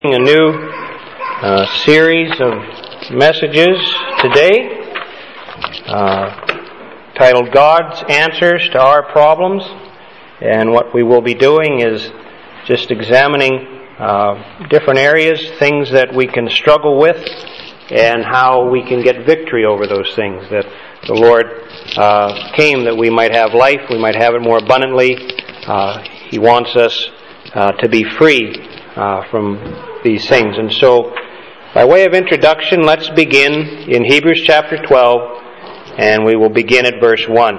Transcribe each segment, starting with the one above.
A new series of messages today titled God's Answers to Our Problems. And what we will be doing is just examining different areas, things that we can struggle with, and how we can get victory over those things. That the Lord came that we might have life, we might have it more abundantly. He wants us to be free from these things. And so, by way of introduction, let's begin in Hebrews chapter 12, and we will begin at verse 1.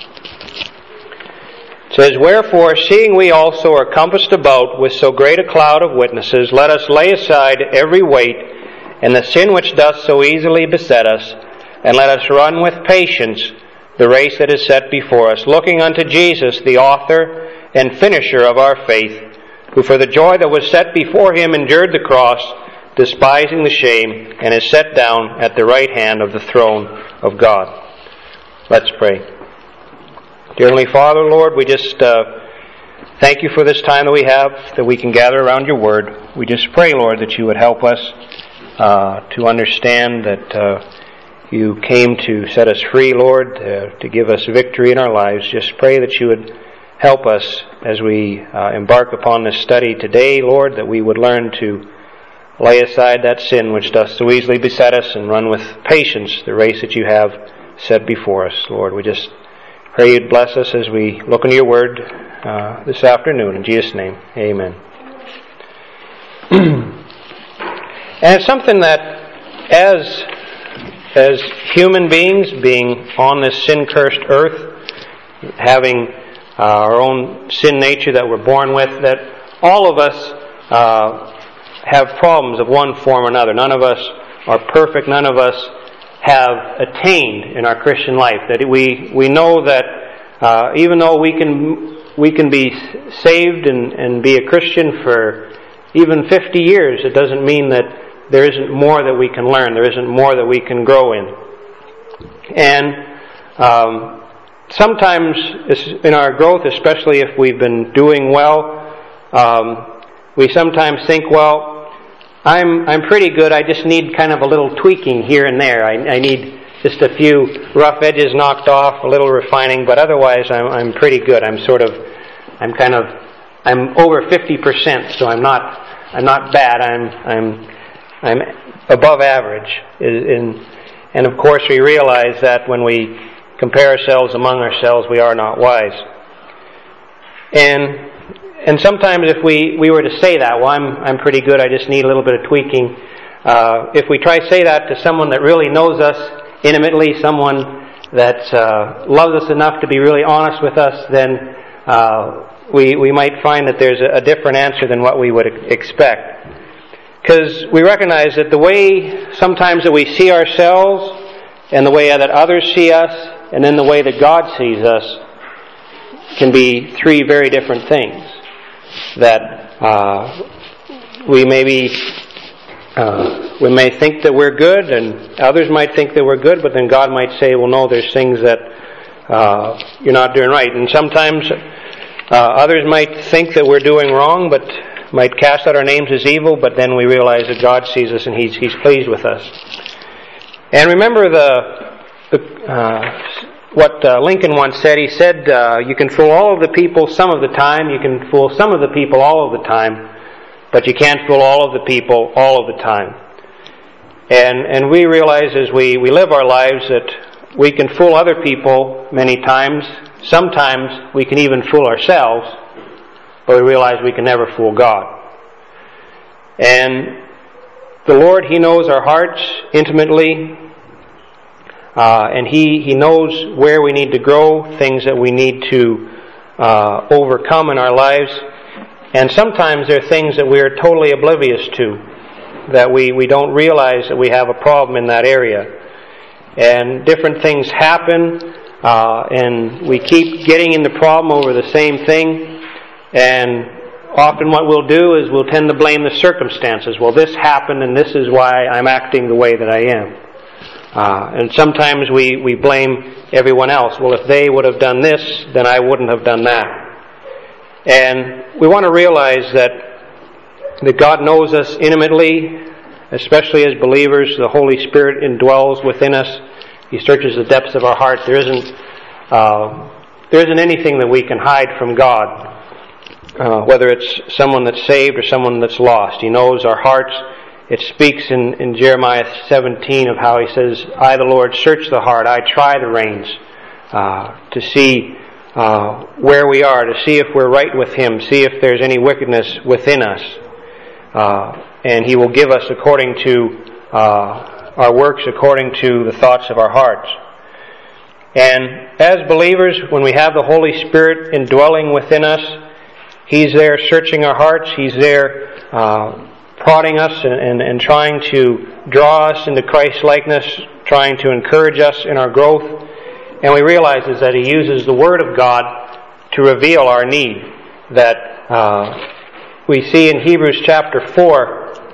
It says, "Wherefore, seeing we also are compassed about with so great a cloud of witnesses, let us lay aside every weight and the sin which doth so easily beset us, and let us run with patience the race that is set before us, looking unto Jesus, the author and finisher of our faith, who for the joy that was set before him endured the cross, despising the shame, and is set down at the right hand of the throne of God." Let's pray. Dear Heavenly Father, Lord, we just thank you for this time that we have, that we can gather around your Word. We just pray, Lord, that you would help us to understand that you came to set us free, Lord, to give us victory in our lives. Just pray that you would help us as we embark upon this study today, Lord, that we would learn to lay aside that sin which doth so easily beset us and run with patience the race that you have set before us. Lord, we just pray you'd bless us as we look into your word this afternoon. In Jesus' name, amen. And it's something that as human beings, being on this sin-cursed earth, having our own sin nature that we're born with, that all of us have problems of one form or another. None of us are perfect. None of us have attained in our Christian life. That we know that even though we can be saved and be a Christian for even 50 years, it doesn't mean that there isn't more that we can learn. There isn't more that we can grow in. And sometimes in our growth, especially if we've been doing well, we sometimes think, well, I'm pretty good. I just need kind of a little tweaking here and there. I need just a few rough edges knocked off, a little refining, but otherwise I'm pretty good. I'm over 50%, so I'm not bad. I'm above average. And of course, we realize that when we compare ourselves among ourselves, we are not wise. And sometimes if we were to say that, well, I'm pretty good, I just need a little bit of tweaking. If we try to say that to someone that really knows us intimately, someone that loves us enough to be really honest with us, then we might find that there's a different answer than what we would expect. Because we recognize that the way sometimes that we see ourselves and the way that others see us, and then the way that God sees us, can be three very different things. That we may think that we're good, and others might think that we're good, but then God might say, well, no, there's things that you're not doing right. And sometimes others might think that we're doing wrong, but might cast out our names as evil, but then we realize that God sees us and He's pleased with us. And remember what Lincoln once said. He said, you can fool all of the people some of the time, you can fool some of the people all of the time, but you can't fool all of the people all of the time. And we realize as we live our lives that we can fool other people many times. Sometimes we can even fool ourselves, but we realize we can never fool God. And the Lord, He knows our hearts intimately. And He knows where we need to grow, things that we need to overcome in our lives. And sometimes there are things that we are totally oblivious to, that we don't realize that we have a problem in that area. And different things happen, and we keep getting in the problem over the same thing. And often what we'll do is we'll tend to blame the circumstances. Well, this happened, and this is why I'm acting the way that I am. And sometimes we blame everyone else. Well, if they would have done this, then I wouldn't have done that. And we want to realize that that God knows us intimately, especially as believers. The Holy Spirit indwells within us. He searches the depths of our heart. There isn't anything that we can hide from God, whether it's someone that's saved or someone that's lost. He knows our hearts. It speaks in Jeremiah 17 of how He says, I, the Lord, search the heart. I try the reins to see where we are, to see if we're right with Him, see if there's any wickedness within us. And He will give us according to our works, according to the thoughts of our hearts. And as believers, when we have the Holy Spirit indwelling within us, He's there searching our hearts. He's there prodding us and trying to draw us into Christ-likeness, trying to encourage us in our growth. And we realize is that He uses the Word of God to reveal our need. That we see in Hebrews chapter 4.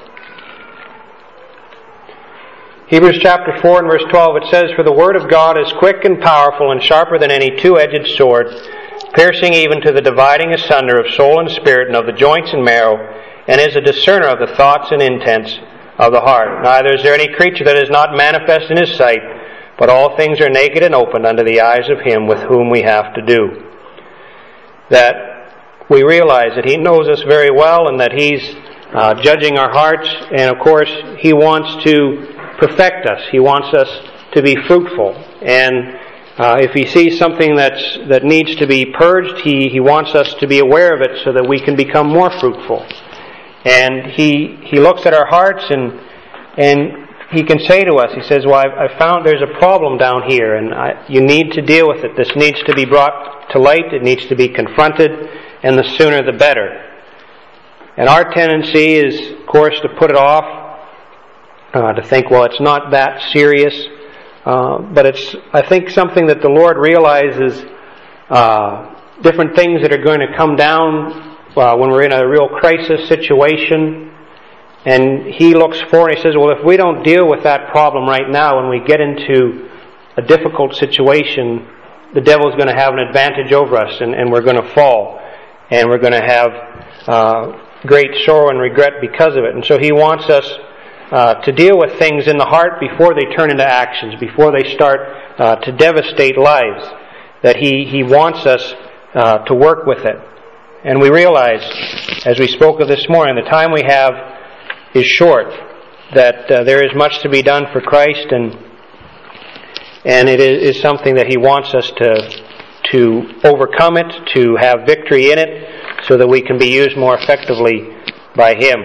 Hebrews chapter 4 and verse 12, it says, For the Word of God is quick and powerful and sharper than any two-edged sword, piercing even to the dividing asunder of soul and spirit and of the joints and marrow, and is a discerner of the thoughts and intents of the heart. Neither is there any creature that is not manifest in His sight, but all things are naked and opened unto the eyes of Him with whom we have to do. That we realize that He knows us very well and that He's judging our hearts, and of course He wants to perfect us. He wants us to be fruitful. And if He sees something that needs to be purged, He wants us to be aware of it so that we can become more fruitful. And He looks at our hearts and He can say to us, He says, well, I found there's a problem down here and you need to deal with it. This needs to be brought to light. It needs to be confronted, and the sooner the better. And our tendency is, of course, to put it off, to think, well, it's not that serious. But it's, I think, something that the Lord realizes, different things that are going to come down when we're in a real crisis situation. And He looks forward and He says, well, if we don't deal with that problem right now, when we get into a difficult situation, the devil's going to have an advantage over us, and we're going to fall. And we're going to have great sorrow and regret because of it. And so He wants us to deal with things in the heart before they turn into actions, before they start to devastate lives, that He wants us to work with it. And we realize, as we spoke of this morning, the time we have is short, that there is much to be done for Christ, and it is something that He wants us to overcome it, to have victory in it, so that we can be used more effectively by Him.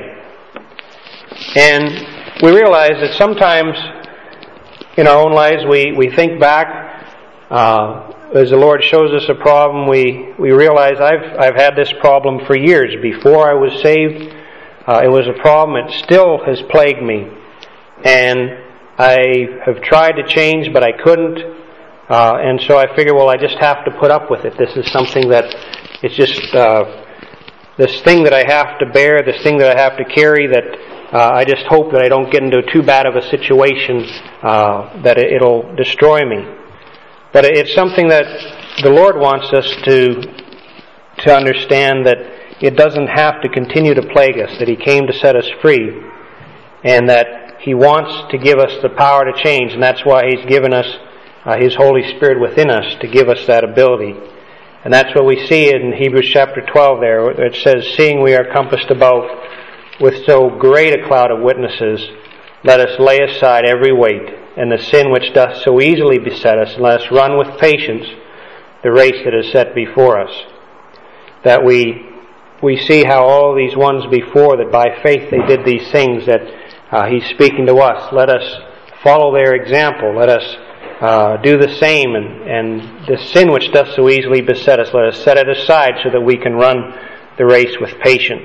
And we realize that sometimes in our own lives we think back, as the Lord shows us a problem, we realize I've had this problem for years. Before I was saved, it was a problem. It still has plagued me. And I have tried to change, but I couldn't. And so I figure, well, I just have to put up with it. This is something that it's just this thing that I have to bear, this thing that I have to carry, that I just hope that I don't get into too bad of a situation that it'll destroy me. But it's something that the Lord wants us to understand, that it doesn't have to continue to plague us, that He came to set us free, and that He wants to give us the power to change, and that's why He's given us His Holy Spirit within us to give us that ability. And that's what we see in Hebrews chapter 12 there. It says, Seeing we are compassed about with so great a cloud of witnesses, let us lay aside every weight and the sin which doth so easily beset us, and let us run with patience the race that is set before us. That we see how all these ones before, that by faith they did these things, that He's speaking to us. Let us follow their example. Let us do the same, and the sin which doth so easily beset us, let us set it aside so that we can run the race with patience.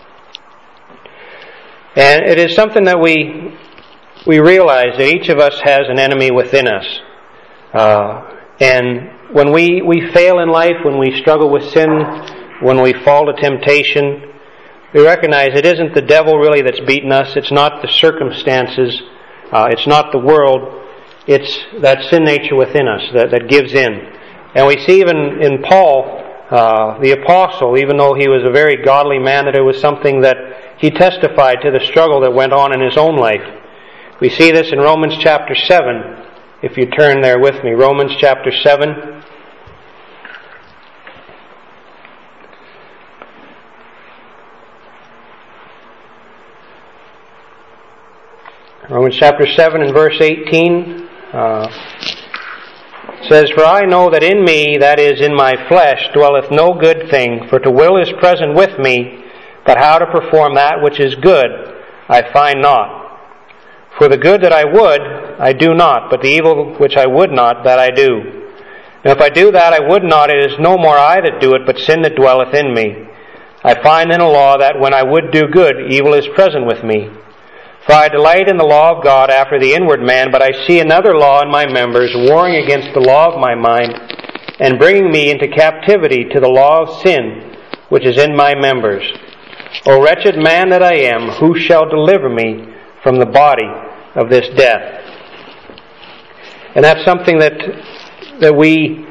And it is something that we realize that each of us has an enemy within us. And when we fail in life, when we struggle with sin, when we fall to temptation, we recognize it isn't the devil really that's beaten us. It's not the circumstances. It's not the world. It's that sin nature within us that gives in. And we see even in Paul, the apostle, even though he was a very godly man, that it was something that he testified to the struggle that went on in his own life. We see this in Romans chapter 7, if you turn there with me. Romans chapter 7. Romans chapter 7 and verse 18 says, "For I know that in me, that is, in my flesh, dwelleth no good thing, for to will is present with me, but how to perform that which is good I find not. For the good that I would, I do not, but the evil which I would not, that I do. And if I do that I would not, it is no more I that do it, but sin that dwelleth in me. I find in a law that when I would do good, evil is present with me. For I delight in the law of God after the inward man, but I see another law in my members, warring against the law of my mind, and bringing me into captivity to the law of sin, which is in my members. O wretched man that I am, who shall deliver me from the body of this death?" And that's something that we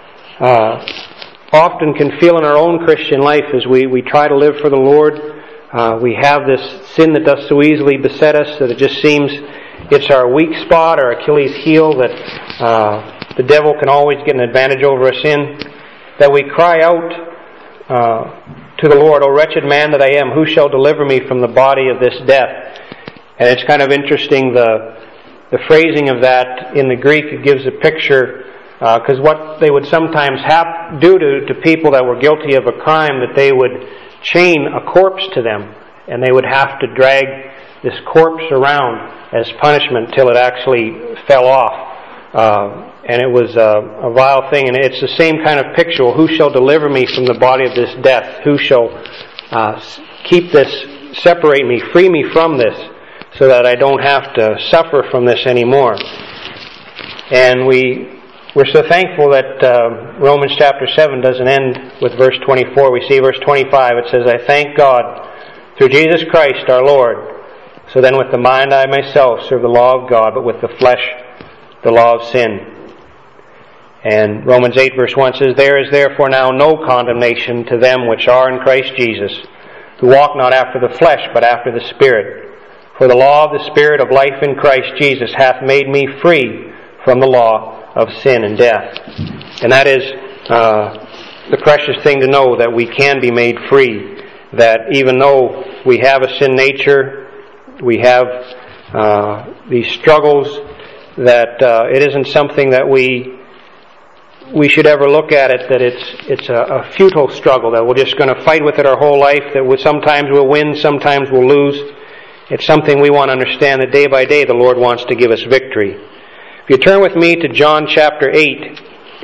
often can feel in our own Christian life as we try to live for the Lord. We have this sin that does so easily beset us that it just seems it's our weak spot, our Achilles heel, that the devil can always get an advantage over us in. That we cry out to the Lord, "O wretched man that I am, who shall deliver me from the body of this death?" And it's kind of interesting, the phrasing of that in the Greek. It gives a picture, because what they would sometimes do to people that were guilty of a crime, that they would chain a corpse to them, and they would have to drag this corpse around as punishment till it actually fell off. And it was a vile thing, and it's the same kind of picture. Well, who shall deliver me from the body of this death? Who shall keep this, separate me, free me from this, so that I don't have to suffer from this anymore? And we're so thankful that Romans chapter 7 doesn't end with verse 24. We see verse 25. It says, "I thank God through Jesus Christ our Lord. So then with the mind I myself serve the law of God, but with the flesh the law of sin." And Romans 8 verse 1 says, "There is therefore now no condemnation to them which are in Christ Jesus, who walk not after the flesh, but after the Spirit. For the law of the Spirit of life in Christ Jesus hath made me free from the law of sin and death." And that is the precious thing to know, that we can be made free. That even though we have a sin nature, we have these struggles, that it isn't something that we should ever look at it, that it's a futile struggle, that we're just going to fight with it our whole life, that sometimes we'll win, sometimes we'll lose. It's something we want to understand, that day by day the Lord wants to give us victory. If you turn with me to John chapter 8.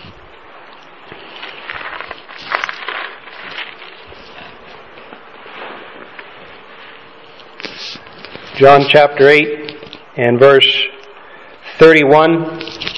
John chapter 8 and verse 31.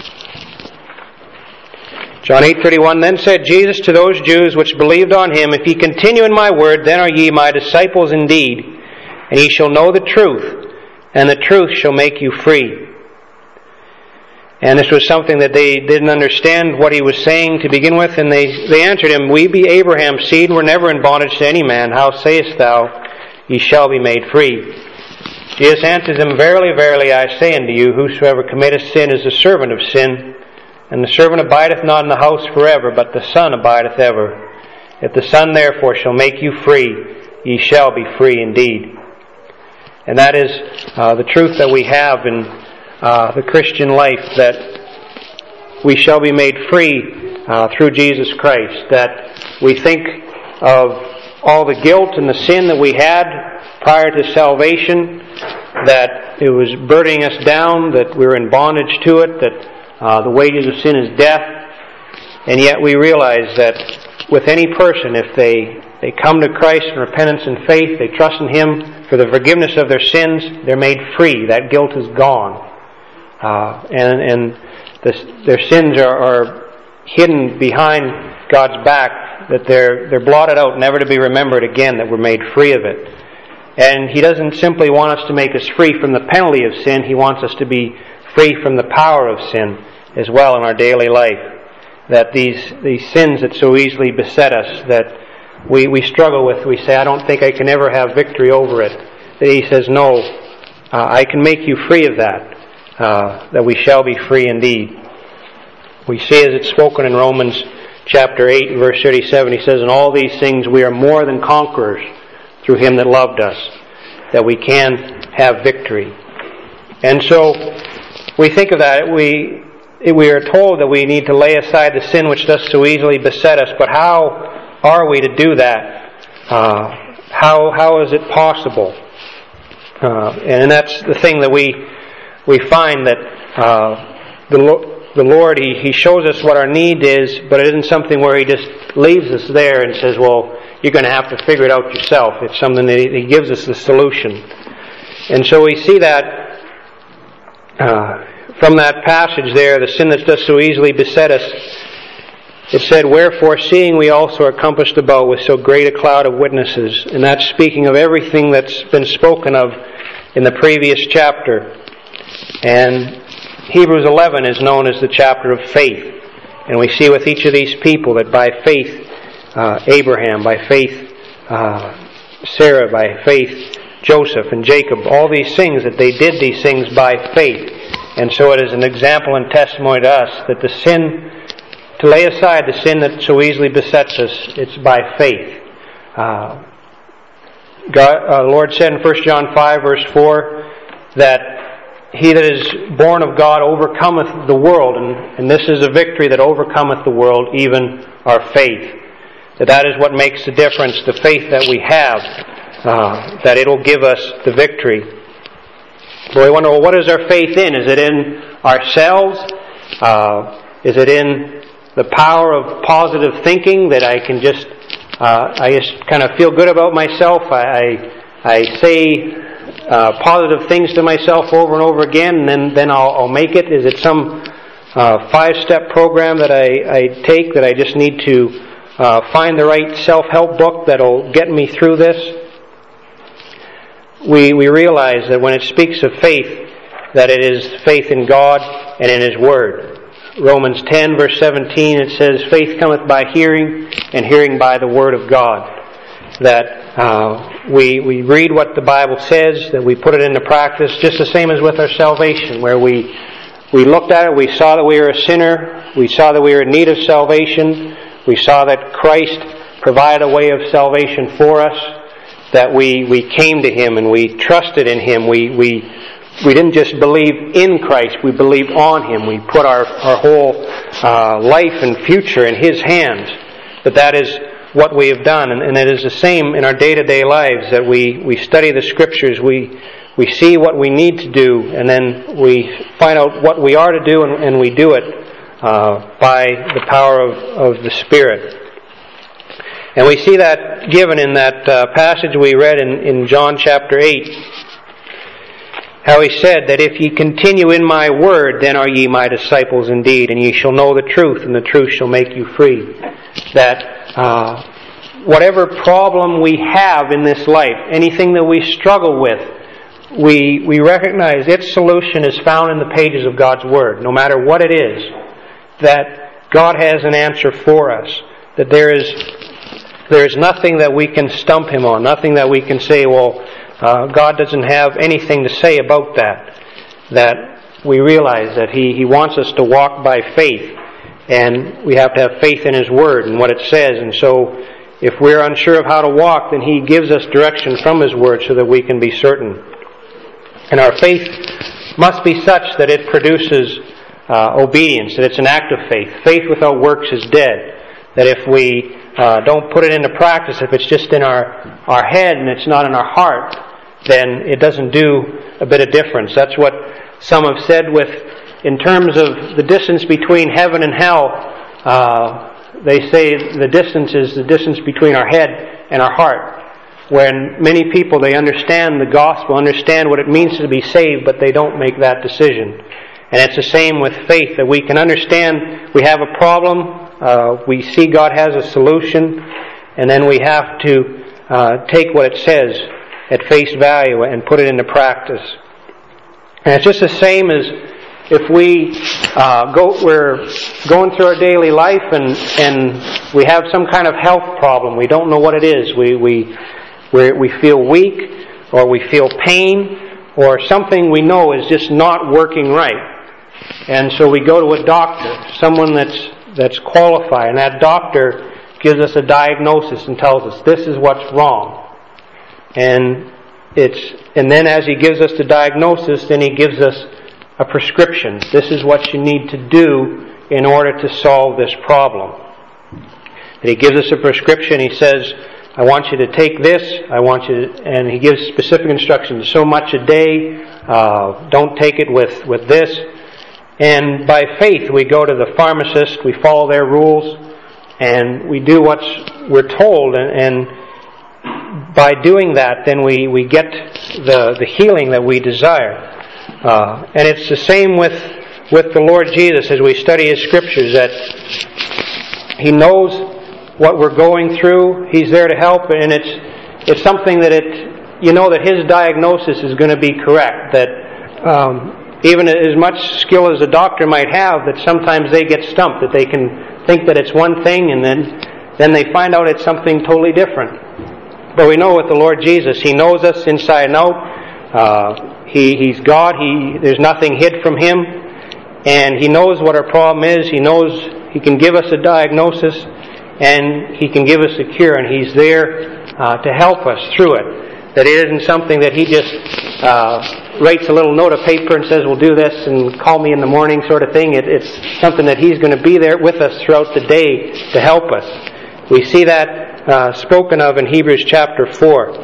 John 8:31, "Then said Jesus to those Jews which believed on him, If ye continue in my word, then are ye my disciples indeed, and ye shall know the truth, and the truth shall make you free." And this was something that they didn't understand what he was saying to begin with, and they answered him, "We be Abraham's seed, and were never in bondage to any man. How sayest thou, ye shall be made free?" Jesus answered them, "Verily, verily, I say unto you, whosoever committeth sin is the servant of sin. And the servant abideth not in the house forever, but the Son abideth ever. If the Son therefore shall make you free, ye shall be free indeed." And that is the truth that we have in the Christian life, that we shall be made free through Jesus Christ. That we think of all the guilt and the sin that we had prior to salvation, that it was burdening us down, that we were in bondage to it, that the wages of sin is death. And yet we realize that with any person, if they come to Christ in repentance and faith, they trust in Him for the forgiveness of their sins, they're made free. That guilt is gone. And their sins are hidden behind God's back, that they're blotted out, never to be remembered again, that we're made free of it. And He doesn't simply want us to make us free from the penalty of sin. He wants us to be free from the power of sin as well in our daily life. that these sins that so easily beset us, that we struggle with, we say, I don't think I can ever have victory over it. That He says, no, I can make you free of that we shall be free indeed. We see as it's spoken in Romans chapter 8, verse 37, He says, in all these things we are more than conquerors through Him that loved us, that we can have victory. And so we think of that. We are told that we need to lay aside the sin which does so easily beset us, but how are we to do that? How is it possible? And that's the thing that we find, that the Lord, He shows us what our need is, but it isn't something where He just leaves us there and says, well, you're going to have to figure it out yourself. It's something that He gives us the solution. And so we see that from that passage there, the sin that does so easily beset us, it said, wherefore, seeing we also are compassed about with so great a cloud of witnesses. And that's speaking of everything that's been spoken of in the previous chapter. And Hebrews 11 is known as the chapter of faith. And we see with each of these people that by faith, Abraham, by faith, Sarah, by faith, Joseph and Jacob, all these things, that they did these things by faith. And so it is an example and testimony to us that the sin, to lay aside the sin that so easily besets us, it's by faith. The Lord said in 1 John 5 verse 4 that he that is born of God overcometh the world, and this is a victory that overcometh the world, even our faith. That is what makes the difference, the faith that we have, that it'll give us the victory. So we wonder, well, what is our faith in? Is it in ourselves? Is it in the power of positive thinking, that I can just kind of feel good about myself? I say positive things to myself over and over again, and then I'll make it. Is it some 5-step program that I take, that I just need to find the right self-help book that'll get me through this? We realize that when it speaks of faith, that it is faith in God and in His Word. Romans 10 verse 17, it says, faith cometh by hearing, and hearing by the Word of God. That we read what the Bible says, that we put it into practice, just the same as with our salvation, where we looked at it, we saw that we were a sinner, we saw that we were in need of salvation, we saw that Christ provided a way of salvation for us, that we came to Him and we trusted in Him. We didn't just believe in Christ, we believed on Him. We put our whole life and future in His hands. But that is what we have done. And it is the same in our day-to-day lives, that we study the Scriptures, we see what we need to do, and then we find out what we are to do, and we do it by the power of the Spirit. And we see that given in that passage we read in John chapter 8, how He said that if ye continue in my word, then are ye my disciples indeed, and ye shall know the truth, and the truth shall make you free. That whatever problem we have in this life, anything that we struggle with, we recognize its solution is found in the pages of God's Word. No matter what it is, that God has an answer for us. That there is nothing that we can stump Him on, nothing that we can say, well, God doesn't have anything to say about that. That we realize that He wants us to walk by faith, and we have to have faith in His Word and what it says. And so if we're unsure of how to walk, then He gives us direction from His Word so that we can be certain. And our faith must be such that it produces obedience, that it's an act of faith. Faith without works is dead. That if we don't put it into practice, if it's just in our head and it's not in our heart, then it doesn't do a bit of difference. That's what some have said in terms of the distance between heaven and hell. They say the distance is the distance between our head and our heart. When many people, they understand the gospel, understand what it means to be saved, but they don't make that decision. And it's the same with faith, that we can understand we have a problem, we see God has a solution, and then we have to take what it says at face value and put it into practice. And it's just the same as if we're going through our daily life and we have some kind of health problem, we don't know what it is. We feel weak, or we feel pain, or something we know is just not working right. And so we go to a doctor, someone that's qualified, and that doctor gives us a diagnosis and tells us this is what's wrong. And then as he gives us the diagnosis, then he gives us a prescription. This is what you need to do in order to solve this problem. And he gives us a prescription. He says, I want you to take this, and he gives specific instructions. So much a day, don't take it with this. And by faith, we go to the pharmacist, we follow their rules, and we do what we're told. And by doing that, then we get the healing that we desire. And it's the same with the Lord Jesus as we study His Scriptures, that He knows what we're going through. He's there to help, and it's something that that His diagnosis is going to be correct. That even as much skill as a doctor might have, that sometimes they get stumped, that they can think that it's one thing, and then they find out it's something totally different. But we know with the Lord Jesus, He knows us inside and out. He's God. There's nothing hid from Him, and He knows what our problem is. He knows He can give us a diagnosis, and He can give us a cure, and He's there to help us through it. That it isn't something that He just writes a little note of paper and says, "We'll do this and call me in the morning," sort of thing. It's something that He's going to be there with us throughout the day to help us. We see that spoken of in Hebrews chapter 4.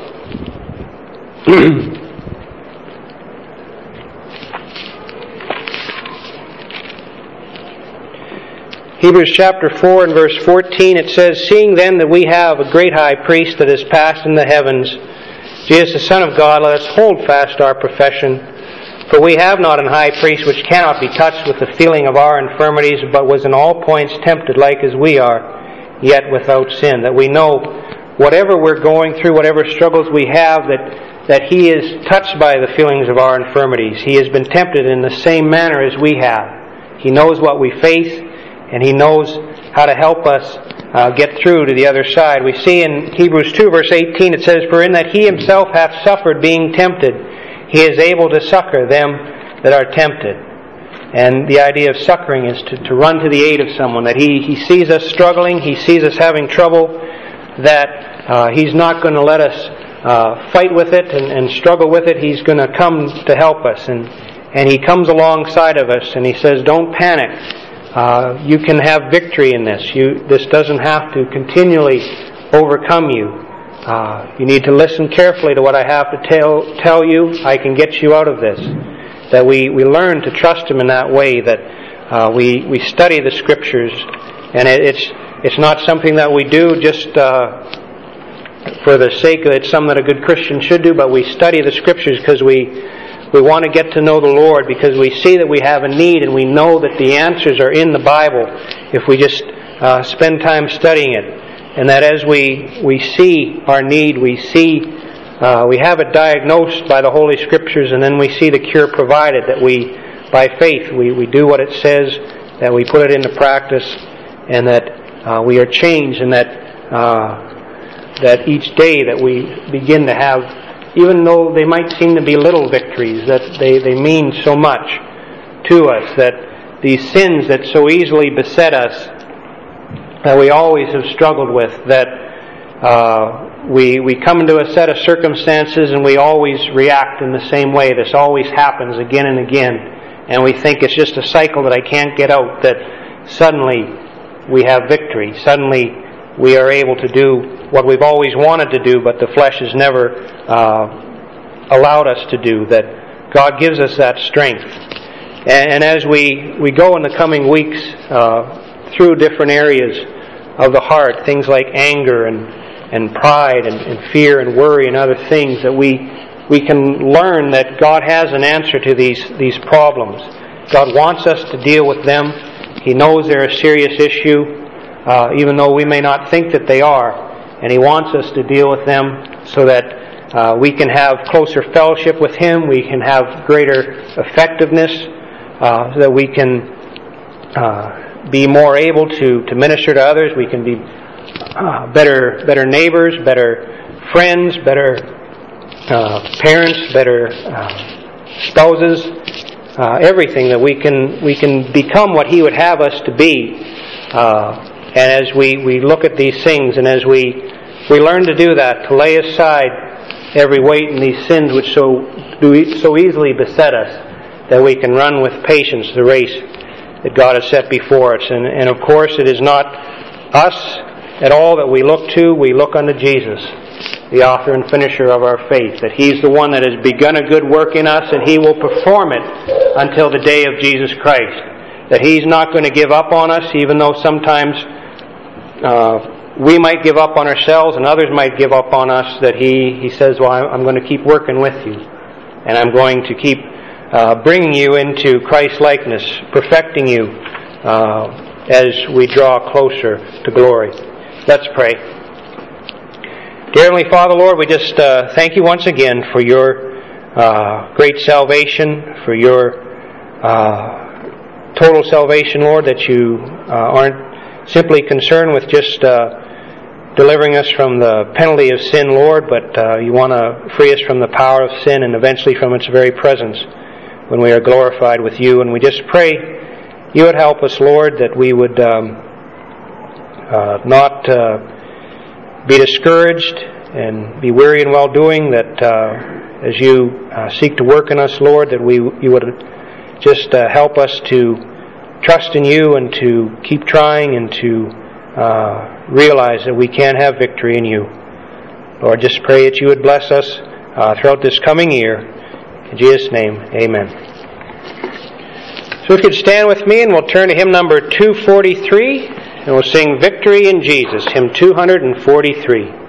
Hebrews chapter 4 and verse 14, it says, "Seeing then that we have a great high priest that is passed in the heavens, Jesus the Son of God, let us hold fast our profession. For we have not an high priest which cannot be touched with the feeling of our infirmities, but was in all points tempted like as we are, yet without sin." That we know whatever we're going through, whatever struggles we have, that He is touched by the feelings of our infirmities. He has been tempted in the same manner as we have. He knows what we face, and He knows how to help us get through to the other side. We see in Hebrews 2 verse 18, it says, "For in that He Himself hath suffered being tempted, He is able to succor them that are tempted." And the idea of succoring is to run to the aid of someone. That He sees us struggling, He sees us having trouble, that He's not going to let us fight with it and struggle with it. He's going to come to help us. And He comes alongside of us and He says, "Don't panic. You can have victory in this. This doesn't have to continually overcome you. You need to listen carefully to what I have to tell you. I can get you out of this." That we learn to trust Him in that way. That we study the Scriptures, and it's not something that we do just for the sake of it. It's something that a good Christian should do, but we study the Scriptures because we want to get to know the Lord, because we see that we have a need, and we know that the answers are in the Bible if we just spend time studying it. And that as we see our need, we have it diagnosed by the Holy Scriptures, and then we see the cure provided. That we, by faith, we do what it says, that we put it into practice, and that we are changed, and that each day that we begin to have, even though they might seem to be little victories, that they mean so much to us. That these sins that so easily beset us, that we always have struggled with, that we come into a set of circumstances and we always react in the same way. This always happens again and again, and we think it's just a cycle that I can't get out. That suddenly we have victory. Suddenly we are able to do what we've always wanted to do, but the flesh has never allowed us to do. That God gives us that strength. And as we go in the coming weeks through different areas of the heart, things like anger and pride and fear and worry and other things, that we can learn that God has an answer to these problems. God wants us to deal with them. He knows they're a serious issue, even though we may not think that they are. And He wants us to deal with them so that we can have closer fellowship with Him. We can have greater effectiveness so that we can be more able to minister to others. We can be better neighbors, better friends, better parents, better spouses. Everything that we can become what He would have us to be. And as we look at these things, and as we learn to do that, to lay aside every weight and these sins which so easily beset us, that we can run with patience the race that God has set before us. And of course, it is not us at all that we look to. We look unto Jesus, the author and finisher of our faith, that He's the one that has begun a good work in us, and He will perform it until the day of Jesus Christ. That He's not going to give up on us, even though sometimes we might give up on ourselves and others might give up on us. That He says, well, I'm going to keep working with you, and I'm going to keep bringing you into Christ-likeness, perfecting you as we draw closer to glory. Let's pray. Dear Heavenly Father, Lord, we just thank You once again for Your great salvation, for Your total salvation, Lord, that You aren't simply concerned with just delivering us from the penalty of sin, Lord, but You want to free us from the power of sin and eventually from its very presence when we are glorified with You. And we just pray You would help us, Lord, that we would not be discouraged and be weary in well-doing, that as You seek to work in us, Lord, that You would just help us to trust in You and to keep trying and to realize that we can have victory in You. Lord, just pray that You would bless us throughout this coming year. In Jesus' name, amen. So if you could stand with me, and we'll turn to hymn number 243, and we'll sing Victory in Jesus, hymn 243.